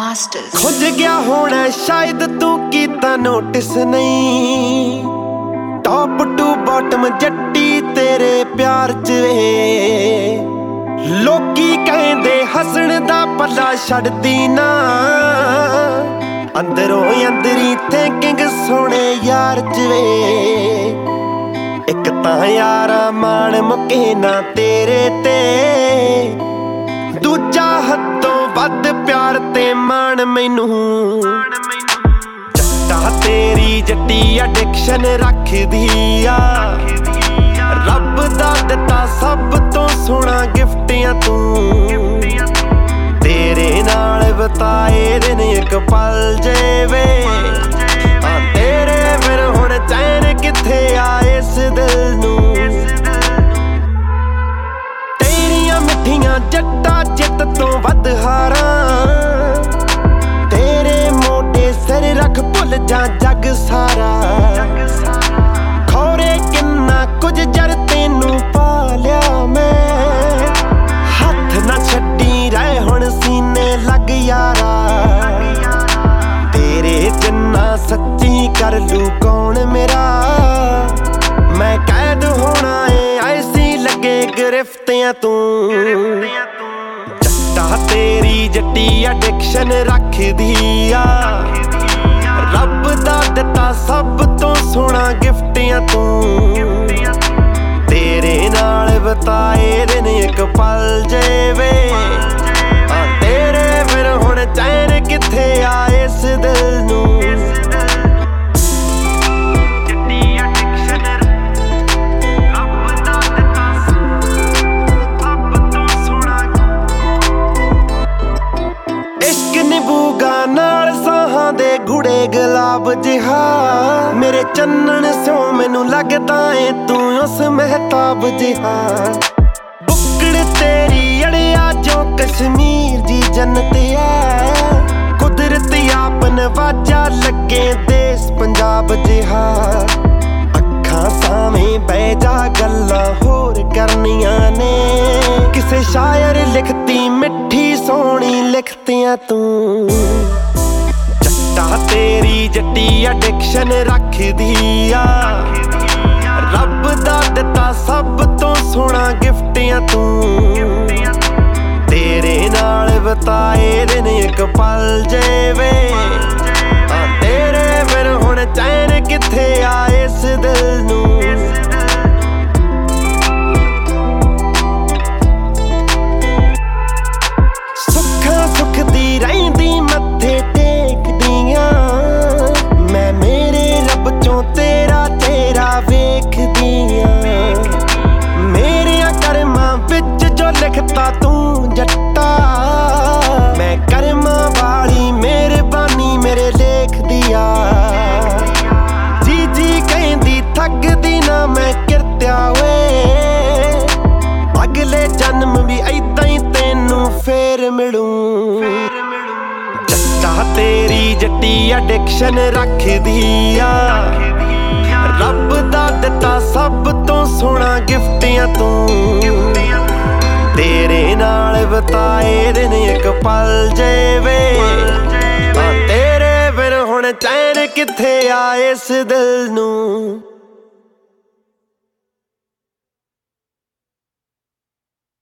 Masters। खुज गया होना शायद तू कीता नोटिस नहीं, टॉप टू बॉटम जट्टी तेरे प्यार च वे। लोकी कहंदे हसण दा पल्ला छड्डदी ना, अंदरों अंदरी थिंकिंग सोने यार च वे। एक तां यारा मान मुके ना तेरे ते, दूजा हदों वध प्यार ते मान मैनू। जट्टा तेरी जट्टी एडिक्शन रखदी आ, रब दा दिता सब तो सोहना गिफ्ट आ तू। तेरे नाल बताए दिन एक पल जेवे, तेरे बिन हुण चैन किथे आ इस दिल नू। तेरियां मिठियां जट्टा जित तो वध हारां, तेरे मोटे सिर रख भुल जा जग सारा। खौरे किन्ना कुछ जर तेनू पालिया मैं, हथ ना छड्डी रहे हुण सीने लग यारा। तेरे जिन्ना सच्ची कर लू कौन मेरा, मैं कैद होना है ऐसी लगे गिरफ्त आ तू। जट्टा तेरी जट्टी एडिक्शन रखदी आ, रब दा दिता सब तो सोहना गिफ्ट आ तू। तेरे नाल बताए दिन एक पल जेवे, तेरे बिन हुण चैन किथे आ इस दिल नू। गुड़े गुलाब जिहा मेरे चन्नन सो मैनू लगदा है तू उस महताब जिहा। बुकड़ तेरी अड़िया जो कश्मीर दी जन्नत है, कुदरती आपन वाजा लगे देश पंजाब जिहा। अखां सावें बह जा गल्लां होर करनियां ने, किसे शायर लिखती मिठी सोहनी लिखतियां तू। तेरी जट्टी एडिक्शन रखदी आ, रब दा दिता सब तो सोहना गिफ्ट आ तू। तेरे नाल बताए दिन एक पल जेवे, तेरे बिन हुण चैन किथे आ इस दिल नू। सुखा सुख दी रहिंदी मत्थे मैं, मेरे रब चों तेरा चेहरा वेखदियां। मेरे कर्मां विच जो लिखता तू जट्टा, मैं कर्मां वाली मेहरबानी मेरे लेख दिया। जी जी कहंदी थकदी ना मैं किरत्या वे, अगले जन्म भी ऐदां ही तेनू फेर मिलूं। तेरी जट्टी एडिक्शन रखदी आ, रब दा दिता सब तो सोहना गिफ्ट आ तू। तेरे नाल बताए दिन एक पल जेवे, तेरे बिन हुण चैन किथे आ इस दिल नू।